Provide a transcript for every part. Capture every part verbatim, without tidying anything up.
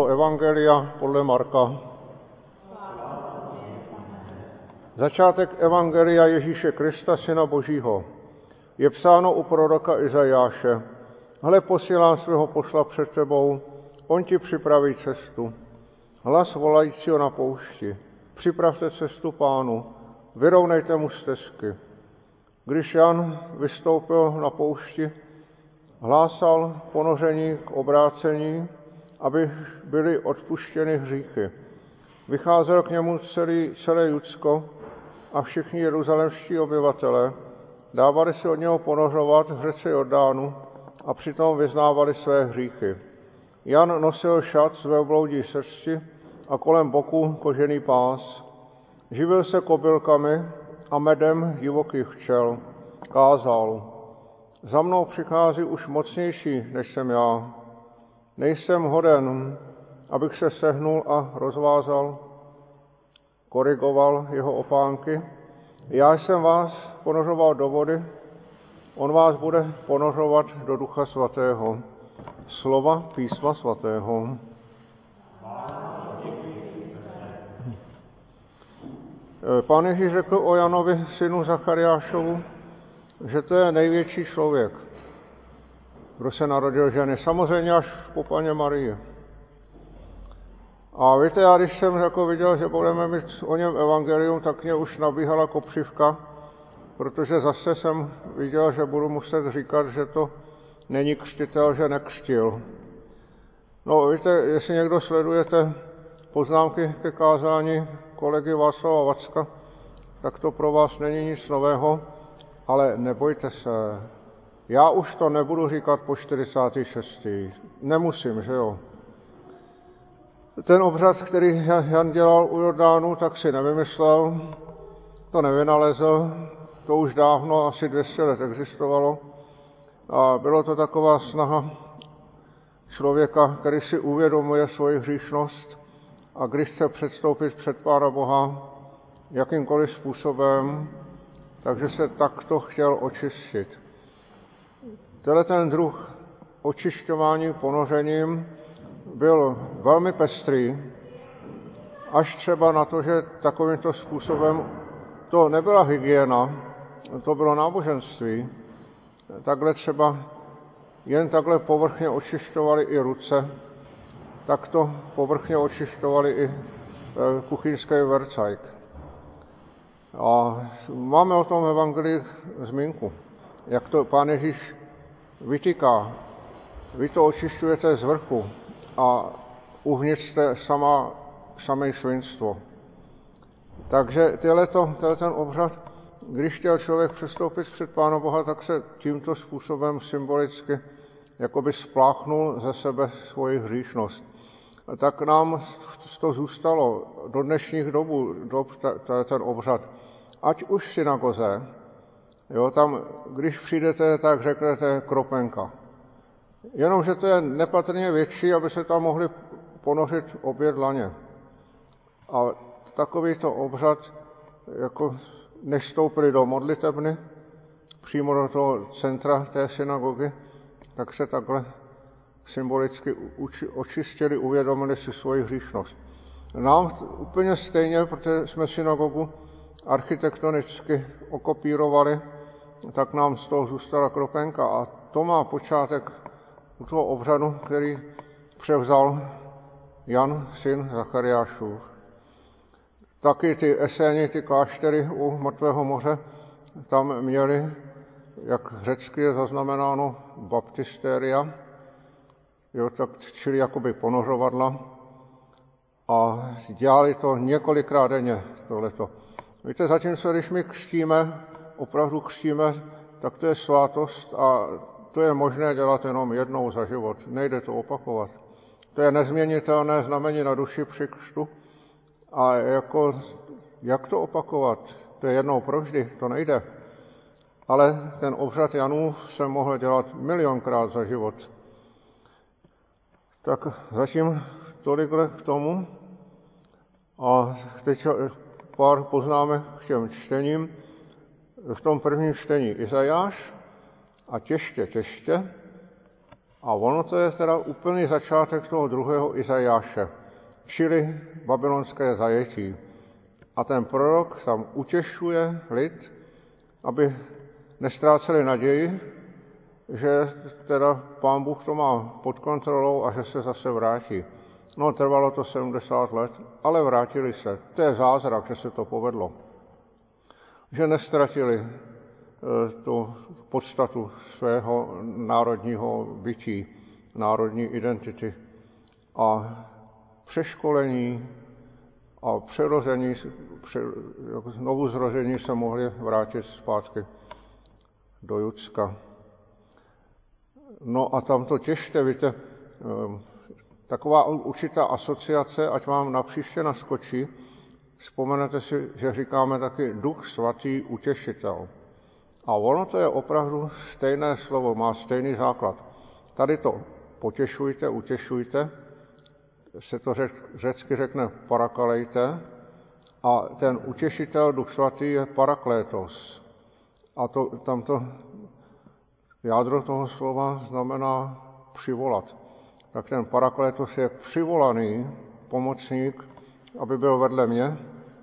Evangelia podle Marka. Začátek Evangelia Ježíše Krista, Syna Božího. Je psáno u proroka Izajáše. Hle, posílám svého posla před tebou, on ti připraví cestu. Hlas volajícího na poušti. Připravte cestu Pánu, vyrovnejte mu stezky. Když Jan vystoupil na poušti, hlásal ponoření k obrácení, aby byly odpuštěny hříchy. Vycházel k němu celý, celé Judsko a všichni jeruzalemští obyvatelé dávali se od něho ponořovat v řece Jordánu a přitom vyznávali své hříchy. Jan nosil šat z velbloudí srsti a kolem boku kožený pás. Živil se kobylkami a medem divokých včel. Kázal: za mnou přichází už mocnější, než jsem já. Nejsem hoden, abych se sehnul a rozvázal, korigoval jeho opánky. Já jsem vás ponořoval do vody, on vás bude ponořovat do Ducha Svatého. Slova Písma Svatého. Pán Ježíš řekl o Janovi, synu Zachariášovu, že to je největší člověk, kdo se narodil ženy, samozřejmě až po Panně Marii. A víte, já když jsem jako viděl, že budeme mít o něm evangelium, tak mě už nabíhala kopřivka, protože zase jsem viděl, že budu muset říkat, že to není křtitel, že nekřtil. No víte, jestli někdo sledujete poznámky ke kázání kolegy Václava Vacka, tak to pro vás není nic nového, ale nebojte se. Já už to nebudu říkat po čtyřicátém šestém Nemusím, že jo? Ten obřad, který Jan dělal u Jordánu, tak si nevymyslel, to nevynalezl, to už dávno, asi dvě stě let existovalo. A bylo to taková snaha člověka, který si uvědomuje svoji hříšnost a když chce předstoupit před Pána Boha jakýmkoliv způsobem, takže se takto chtěl očistit. Tenhle ten druh očišťování ponořením byl velmi pestrý, až třeba na to, že takovýmto způsobem to nebyla hygiena, to bylo náboženství. Takhle třeba jen takhle povrchně očišťovali i ruce, takto povrchně očišťovali i kuchyňský vercajk. A máme o tom v Evangelii zmínku, jak to Pán Ježíš vytýká. Vy to očišťujete z vrchu a uvnitř jste sama, samé svinstvo. Takže tyhleto, ten obřad, když chtěl člověk přestoupit před Pána Boha, tak se tímto způsobem symbolicky jakoby spláchnul ze sebe svoji hříšnost. A tak nám to zůstalo do dnešních dobů, dob, ten obřad. Ať už v synagoze, jo, tam, když přijdete, tak řeknete kropenka. Jenomže to je nepatrně větší, aby se tam mohli ponořit obě dlaně. A takovýto obřad, jako než vstoupili do modlitebny, přímo do toho centra té synagogy, tak se takhle symbolicky očistili, uvědomili si svoji hříšnost. Nám úplně stejně, protože jsme synagogu architektonicky okopírovali, tak nám z toho zůstala kropenka a to má počátek u toho obřadu, který převzal Jan, syn Zachariášův. Taky ty eséni, ty kláštery u Mrtvého moře, tam měli, jak řecky je zaznamenáno, baptisteria, jo, tak, čili jakoby ponořovadla, a dělali to několikrát denně, tohleto. Víte, zatímco když my křtíme, opravdu křtíme, tak to je svátost a to je možné dělat jenom jednou za život. Nejde to opakovat. To je nezměnitelné znamení na duši při křtu. A jako, jak to opakovat? To je jednou provždy, to nejde. Ale ten obřad Janův se mohl dělat milionkrát za život. Tak zatím tolikhle k tomu. A teď pár poznámek k těm čtením. V tom prvním čtení Izajáš a těště, těště. A ono to je teda úplný začátek toho druhého Izajáše, čili babylonské zajetí. A ten prorok tam utěšuje lid, aby nestráceli naději, že teda Pán Bůh to má pod kontrolou a že se zase vrátí. No, trvalo to sedmdesát let, ale vrátili se. To je zázrak, že se to povedlo. Že nestratili e, tu podstatu svého národního bytí, národní identity. A přeškolení a přerození, pře, znovu zrození se mohli vrátit zpátky do Judska. No a tam to těžte, víte, taková určitá asociace, ať vám napříště naskočí, vzpomenete si, že říkáme taky Duch Svatý utěšitel. A ono to je opravdu stejné slovo, má stejný základ. Tady to potěšujte, utěšujte, se to řek, řecky řekne parakalejte, a ten utěšitel, Duch Svatý, je paraklétos. A to, tamto jádro toho slova znamená přivolat. Tak ten paraklétos je přivolaný pomocník, aby byl vedle mě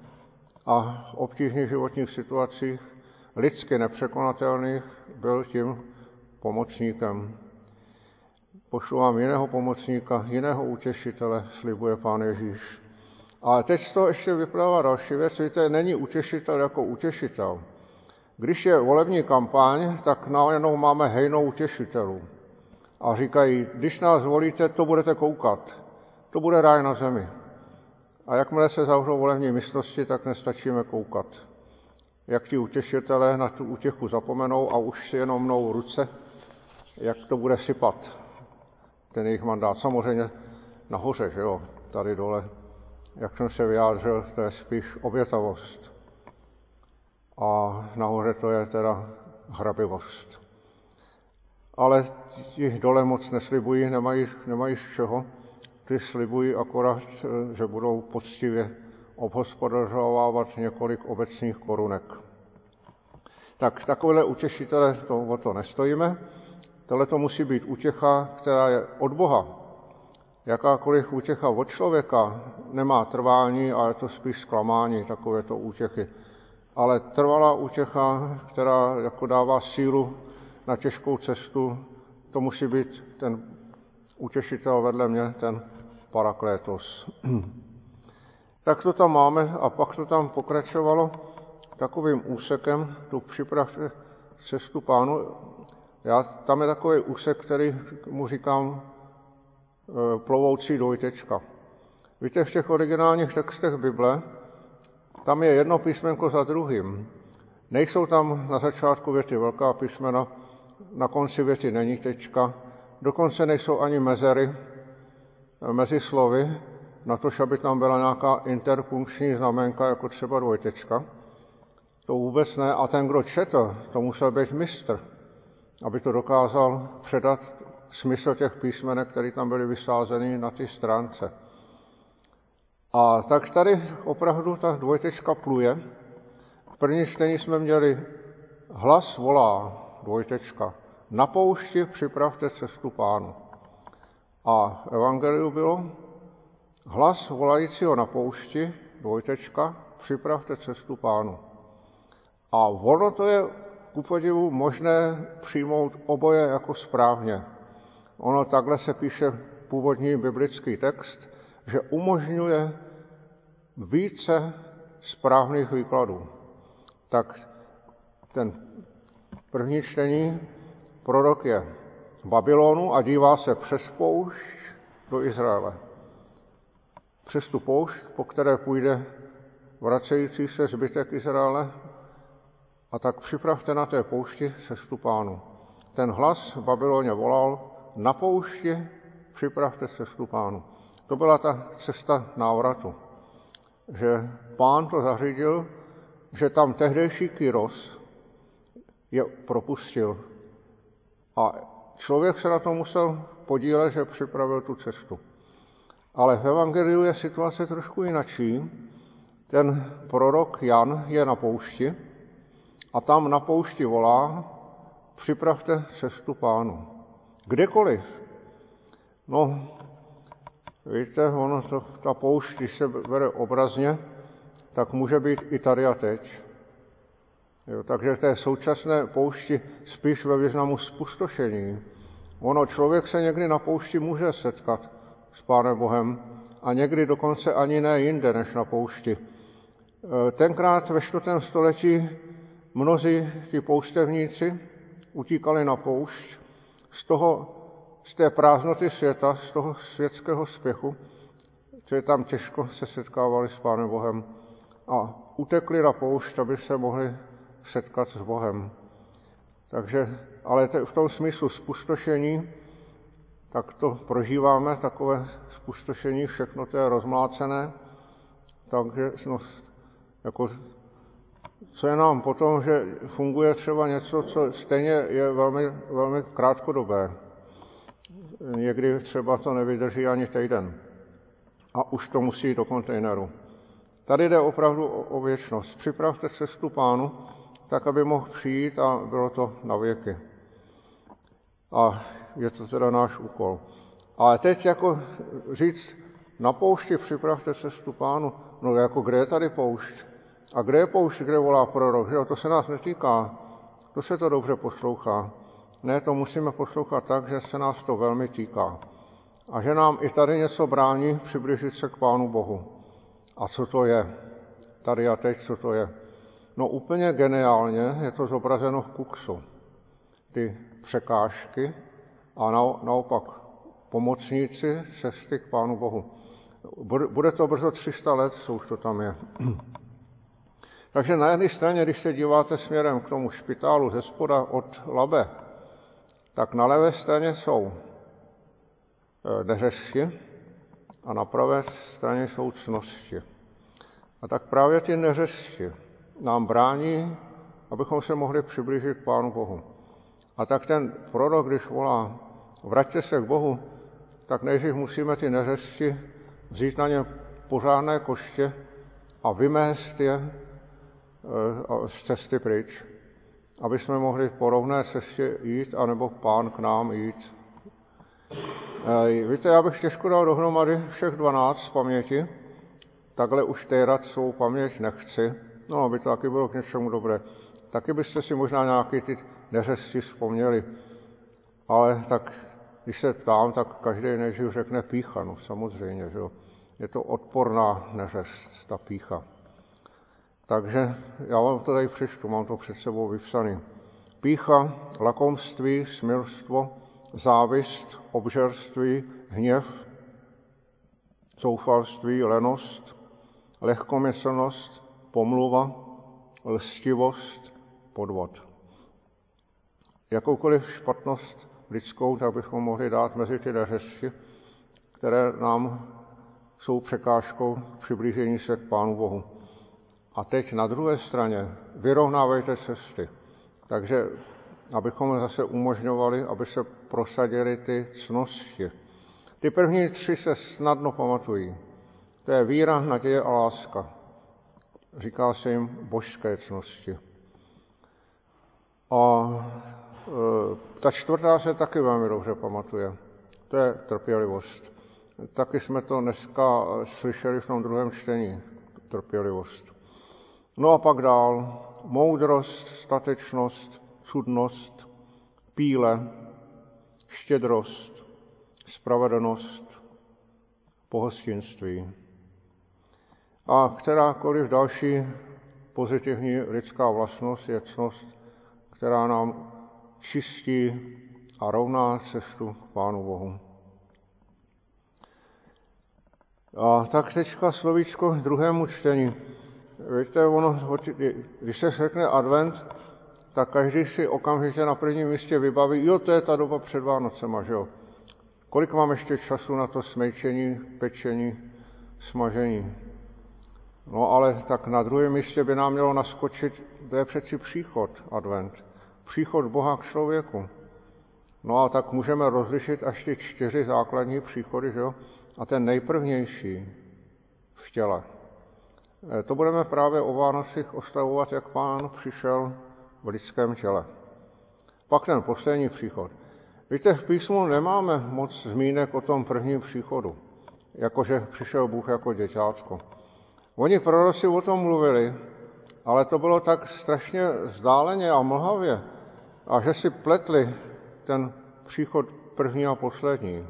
a v obtížných životních situacích, lidsky nepřekonatelných, byl tím pomocníkem. Pošlu vám jiného pomocníka, jiného utěšitele, slibuje Pán Ježíš. Ale teď z toho ještě vyplývá další věc, víte, není utěšitel jako utěšitel. Když je volební kampaň, tak najednou máme hejnou utěšitelů. A říkají, když nás volíte, to budete koukat. To bude ráj na zemi. A jakmile se zavřou volební místnosti, tak nestačíme koukat. Jak ti utěšitelé na tu útěchu zapomenou a už si jenom mnou ruce, jak to bude sypat, ten jejich mandát. Samozřejmě nahoře, že jo, tady dole, jak jsem se vyjádřil, to je spíš obětavost. A nahoře to je teda hrabivost. Ale ti dole moc neslibují, nemají, nemají z čeho. Ty slibují akorát, že budou poctivě obhospodařovávat několik obecných korunek. Tak takovéhle utěšitele, to, o to nestojíme. Tohle to musí být útěcha, která je od Boha. Jakákoliv útěcha od člověka nemá trvání, ale je to spíš zklamání, takovéto útěchy. Ale trvalá útěcha, která jako dává sílu na těžkou cestu, to musí být ten utěšitel vedle mě, ten paraklétos. Tak to tam máme a pak to tam pokračovalo takovým úsekem, tu připravte cestu Pánu. Já, tam je takový úsek, který mu říkám e, plovoucí dvojtečka. Víte, v těch originálních textech Bible, tam je jedno písmenko za druhým. Nejsou tam na začátku věty velká písmena, na konci věty není tečka, dokonce nejsou ani mezery mezi slovy, na to, aby tam byla nějaká interpunkční znamenka, jako třeba dvojtečka. To vůbec ne. A ten, kdo četl, to musel být mistr, aby to dokázal předat smysl těch písmenek, které tam byly vysázeny na ty stránce. A tak tady opravdu ta dvojtečka pluje. V první čtení jsme měli hlas volá, dvojtečka, na poušti připravte cestu Pánu. A v evangeliu bylo hlas volajícího na poušti, dvojtečka, připravte cestu Pánu. A ono to je ku podivu možné přijmout oboje jako správně. Ono takhle se píše původní biblický text, že umožňuje více správných výkladů. Tak ten první čtení, prorok je v Babylonu a dívá se přes poušť do Izraele. Přes tu poušť, po které půjde vracející se zbytek Izraele, a tak připravte na té poušti cestu Pánu. Ten hlas v Babyloně volal, na poušti připravte cestu Pánu. To byla ta cesta návratu. Že Pán to zařídil, že tam tehdejší Kyros je propustil. A člověk se na to musel podílet, že připravil tu cestu. Ale v evangeliu je situace trošku jinačí. Ten prorok Jan je na poušti a tam na poušti volá, připravte cestu Pánu. Kdekoliv No, víte, ono to, ta poušť, když se bere obrazně, tak může být i tady a teď. Jo, takže v té současné poušti spíš ve významu spustošení. Ono, člověk se někdy na poušti může setkat s Pánem Bohem a někdy dokonce ani ne jinde než na poušti. Tenkrát ve čtvrtém století mnozí ti poustevníci utíkali na poušť z toho, z té prázdnoty světa, z toho světského spěchu, co je tam těžko, se setkávali s Pánem Bohem a utekli na poušť, aby se mohli setkat s Bohem. Takže, ale te, v tom smyslu spustošení, tak to prožíváme, takové spustošení, všechno to je rozmlácené, takže no, jako, co je nám potom, že funguje třeba něco, co stejně je velmi, velmi krátkodobé. Někdy třeba to nevydrží ani týden a už to musí jít do kontejneru. Tady jde opravdu o, o věčnost. Připravte cestu Pánu, tak, aby mohl přijít a bylo to na věky. A je to teda náš úkol. Ale teď jako říct, na poušti připravte cestu Pánu, no jako kde je tady poušť? A kde je poušť, kde volá prorok? Že? To se nás netýká. To se to dobře poslouchá. Ne, to musíme poslouchat tak, že se nás to velmi týká. A že nám i tady něco brání přiblížit se k Pánu Bohu. A co to je? Tady a teď, co to je? No úplně geniálně je to zobrazeno v kuksu. Ty překážky a naopak pomocníci cesty k Pánu Bohu. Bude to brzo tři sta let, co už to tam je. Takže na jedné straně, když se díváte směrem k tomu špitálu ze spoda od Labe, tak na levé straně jsou neřesti a na pravé straně jsou cnosti. A tak právě ty neřesti nám brání, abychom se mohli přiblížit k Pánu Bohu. A tak ten prorok, když volá, vraťte se k Bohu, tak nejdřív musíme ty neřesti vzít na ně pořádné koště a vymést je z cesty pryč, aby jsme mohli po rovné cestě jít, anebo Pán k nám jít. Víte, já bych těžko dal dohromady všech dvanáct z paměti, takhle už térat svou paměť nechci, no aby to taky bylo k něčemu dobré. Taky byste si možná nějaký ty neřesti vzpomněli, ale tak, když se ptám, tak každý nejdřív řekne pýcha, no samozřejmě, že jo. Je to odporná neřest, ta pýcha. Takže já vám to tady přečtu, mám to před sebou vypsaný. Pýcha, lakomství, smilstvo, závist, obžerství, hněv, zoufalství, lenost, lehkomyslnost, pomluva, lstivost, podvod. Jakoukoliv špatnost lidskou, tak bychom mohli dát mezi ty neřesti, které nám jsou překážkou přiblížení se k Pánu Bohu. A teď na druhé straně vyrovnávejte cesty. Takže abychom zase umožňovali, aby se prosadily ty cnosti. Ty první tři se snadno pamatují. To je víra, naděje a láska. Říká se jim božské cnosti. A e, ta čtvrtá se taky velmi dobře pamatuje. To je trpělivost. Taky jsme to dneska slyšeli v tom druhém čtení. Trpělivost. No a pak dál. Moudrost, statečnost, cudnost, píle, štědrost, spravedlnost, pohostinství. A kterákoliv další pozitivní lidská vlastnost je ctnost, která nám čistí a rovná cestu k Pánu Bohu. A tak teďka slovíčko k druhému čtení. Víte, ono, když se řekne advent, tak každý si okamžitě na prvním místě vybaví, jo, to je ta doba před Vánocema, že jo. Kolik mám ještě času na to smejčení, pečení, smažení? No ale tak na druhém místě by nám mělo naskočit, to je přeci příchod advent, příchod Boha k člověku. No a tak můžeme rozlišit až ty čtyři základní příchody, že jo? A ten nejprvnější v těle. To budeme právě o Vánocích oslavovat, jak Pán přišel v lidském těle. Pak ten poslední příchod. Víte, v písmu nemáme moc zmínek o tom prvním příchodu, jakože přišel Bůh jako děťátko. Oni proroci o tom mluvili, ale to bylo tak strašně vzdáleně a mlhavě, a že si pletli ten příchod první a poslední.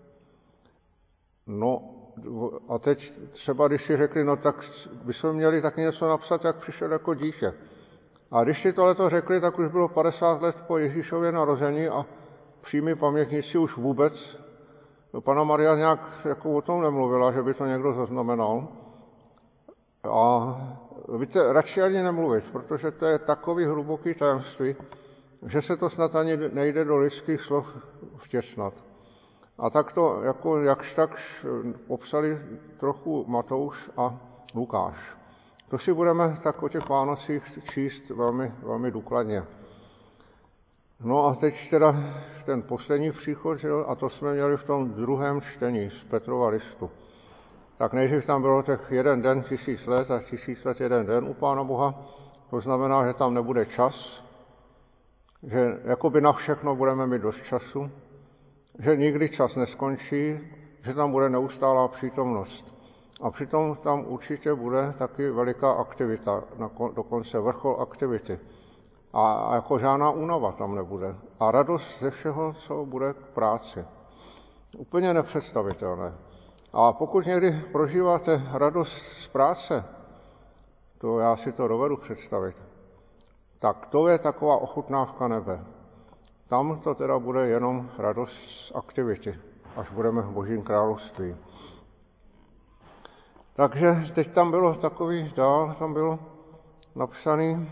No a teď třeba, když si řekli, no tak bychom měli taky něco napsat, jak přišel jako dítě. A když si tohleto řekli, tak už bylo padesát let po Ježíšově narození a přímí pamětníci už vůbec, Panna Maria nějak jako o tom nemluvila, že by to někdo zaznamenal. A víte, radši ani nemluvit, protože to je takový hluboký tajemství, že se to snad ani nejde do lidských slov vtěsnat. A tak to jako jakž takž popsali trochu Matouš a Lukáš. To si budeme tak o těch Vánocích číst velmi, velmi důkladně. No a teď teda ten poslední příchod, že jo, a to jsme měli v tom druhém čtení z Petrova listu. Tak nejdřív tam bylo těch jeden den, tisíc let a tisíc let jeden den u Pána Boha. To znamená, že tam nebude čas, že jakoby na všechno budeme mít dost času, že nikdy čas neskončí, že tam bude neustálá přítomnost. A přitom tam určitě bude taky veliká aktivita, dokonce vrchol aktivity. A jako žádná únava tam nebude. A radost ze všeho, co bude k práci. Úplně nepředstavitelné. A pokud někdy prožíváte radost z práce, to já si to dovedu představit, tak to je taková ochutnávka nebe. Tam to teda bude jenom radost z aktivity, až budeme v Božím království. Takže teď tam bylo takový dál, tam bylo napsaný,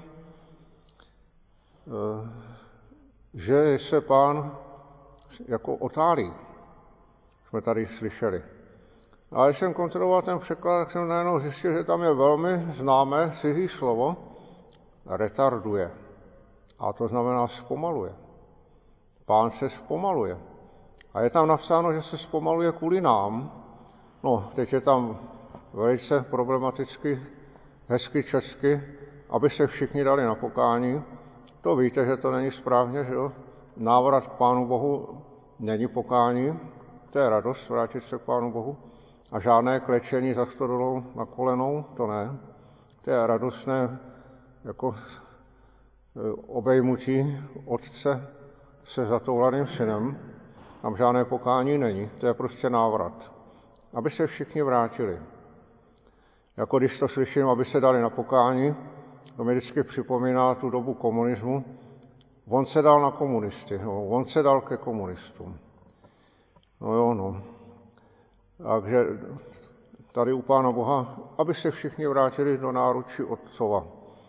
že se Pán jako otálí. Jsme tady slyšeli. A když jsem kontroloval ten překlad, tak jsem najednou zjistil, že tam je velmi známé cizí slovo retarduje. A to znamená zpomaluje. Pán se zpomaluje. A je tam napsáno, že se zpomaluje kvůli nám. No, teď je tam velice problematicky, hezky česky, aby se všichni dali na pokání. To víte, že to není správně, že jo? Návrat k Pánu Bohu není pokání, to je radost vrátit se k Pánu Bohu. A žádné klečení za stodolou na kolenou, to ne. To je radostné jako obejmutí otce se zatoulaným synem. Tam žádné pokání není, to je prostě návrat. Aby se všichni vrátili. Jako když to slyším, aby se dali na pokání, to mi vždycky připomíná tu dobu komunismu. On se dal na komunisty, no, on se dal ke komunistům. No jo, no. Takže tady u Pána Boha, aby se všichni vrátili do náručí Otcova.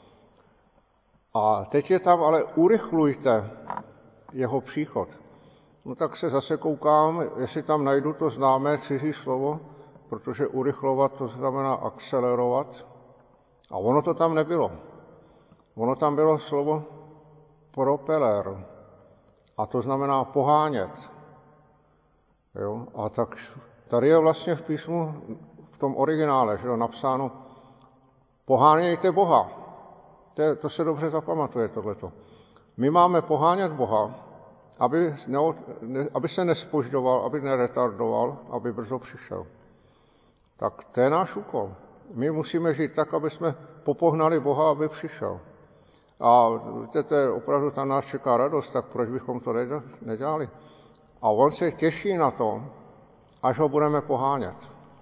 A teď je tam, ale urychlujte jeho příchod. No tak se zase koukám, jestli tam najdu to známé cizí slovo, protože urychlovat to znamená akcelerovat. A ono to tam nebylo. Ono tam bylo slovo propeller. A to znamená pohánět. Jo? A tak tady je vlastně v písmu, v tom originále, že jo, napsáno pohánějte Boha. To, je, to se dobře zapamatuje, tohleto. My máme pohánět Boha, aby, ne, aby se nespožďoval, aby neretardoval, aby brzo přišel. Tak to je náš úkol. My musíme žít tak, aby jsme popohnali Boha, aby přišel. A víte, to je opravdu tam nás čeká radost, tak proč bychom to nedělali? A on se těší na to, až ho budeme pohánět.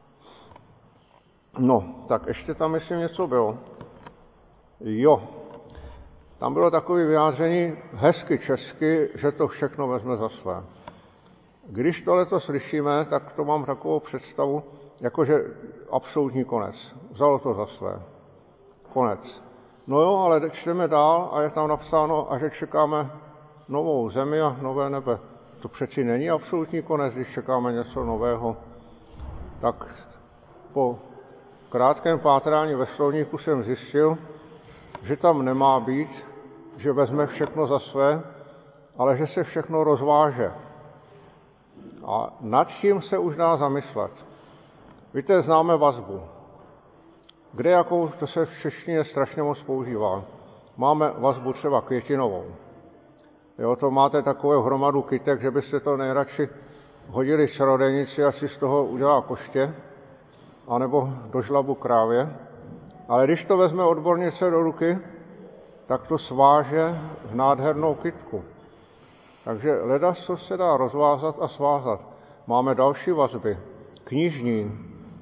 No, tak ještě tam myslím něco bylo. Jo, tam bylo takové vyjádření hezky česky, že to všechno vezme za své. Když tohleto slyšíme, tak to mám takovou představu, jakože absolutní konec. Vzalo to za své. Konec. No jo, ale čteme dál a je tam napsáno, a že čekáme novou zemi a nové nebe. To přeci není absolutní konec, když čekáme něco nového. Tak po krátkém pátrání ve slovníku jsem zjistil, že tam nemá být, že vezme všechno za své, ale že se všechno rozváže. A nad tím se už dá zamyslet. Víte, známe vazbu. Kde jakou, to se v češtině strašně moc používá. Máme vazbu třeba květinovou. Jo, to máte takovou hromadu kytek, že byste to nejradši hodili čarodějnici, asi z toho udělá koště, anebo do žlabu krávě. Ale když to vezme odbornice do ruky, tak to sváže v nádhernou kytku. Takže ledas, co se dá rozvázat a svázat. Máme další vazby. Knižní.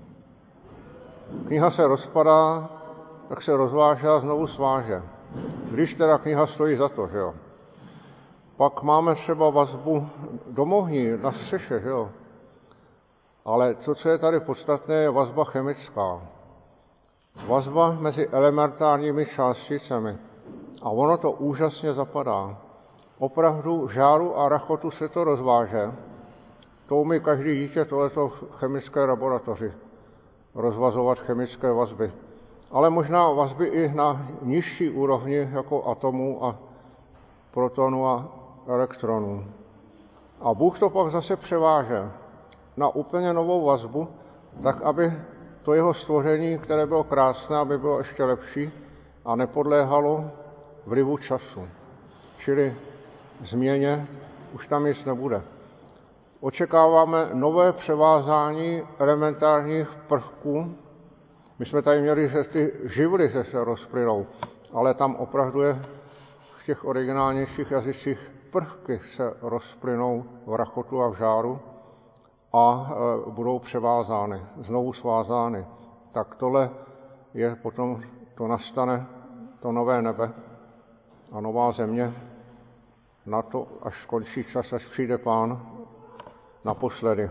Kniha se rozpadá, tak se rozváže a znovu sváže. Když teda kniha stojí za to, že jo. Pak máme třeba vazbu domovní na střeše, že jo. Ale to, co je tady podstatné, je vazba chemická. Vazba mezi elementárními částicemi. A ono to úžasně zapadá. Opravdu v žáru a rachotu se to rozváže. To umí každý dítě tohleto v chemické laboratoři. Rozvazovat chemické vazby. Ale možná vazby i na nižší úrovni, jako atomů a protonů a elektronů. A Bůh to pak zase převáže na úplně novou vazbu, tak aby to jeho stvoření, které bylo krásné, aby bylo ještě lepší a nepodléhalo vlivu času. Čili změně už tam nic nebude. Očekáváme nové převázání elementárních prvků. My jsme tady měli, že ty živly že se rozplynou, ale tam opravdu je v těch originálnějších jazycích prvky se rozplynou v rachotu a v žáru a e, budou převázány, znovu svázány. Tak tohle je potom, to nastane, to nové nebe a nová země, na to, až skončí čas, až přijde Pán naposledy.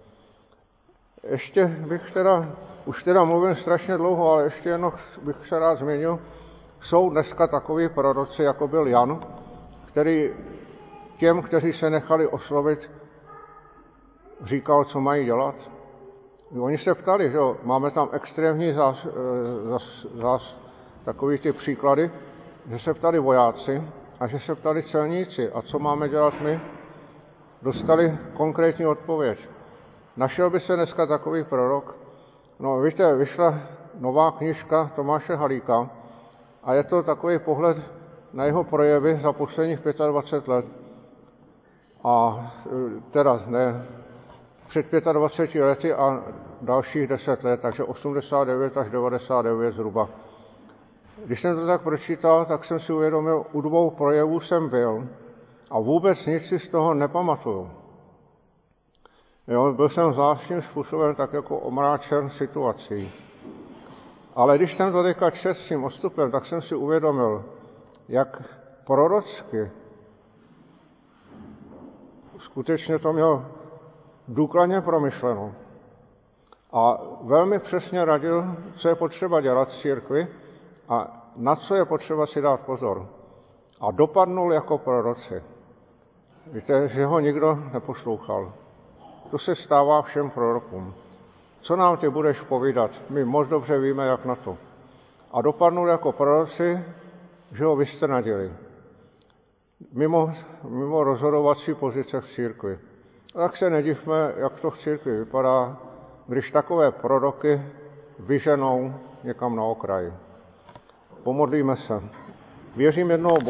Ještě bych teda, už teda mluvím strašně dlouho, ale ještě jenom bych se rád zmínil, jsou dneska takoví proroci, jako byl Jan, který těm, kteří se nechali oslovit, říkal, co mají dělat. Oni se ptali, že jo, máme tam extrémní zás, zás, zás, takový ty příklady, že se ptali vojáci a že se ptali celníci, a co máme dělat my? Dostali konkrétní odpověď. Našel by se dneska takový prorok? No víte, vyšla nová knížka Tomáše Halíka a je to takový pohled na jeho projevy za posledních dvacet pět let. A teda ne, před dvaceti pěti lety a dalších deset let, takže osmdesát devět až devadesát devět zhruba. Když jsem to tak pročítal, tak jsem si uvědomil, u dvou projevů jsem byl a vůbec nic si z toho nepamatuju. Jo, byl jsem zvláštním způsobem tak jako omráčen situací. Ale když jsem to teďka četl s tím odstupem, tak jsem si uvědomil, jak prorocky skutečně to měl důkladně promyšleno. A velmi přesně radil, co je potřeba dělat v církvi a na co je potřeba si dát pozor. A dopadnul jako proroci. Víte, že ho nikdo neposlouchal. To se stává všem prorokům. Co nám ty budeš povídat? My moc dobře víme, jak na to. A dopadnul jako proroci, že ho vystrnadili. Mimo, mimo rozhodovací pozice v církvi. A tak se nedivme, jak to v církvi vypadá, když takové proroky vyženou někam na okraj. Pomodlíme se. Věřím jednou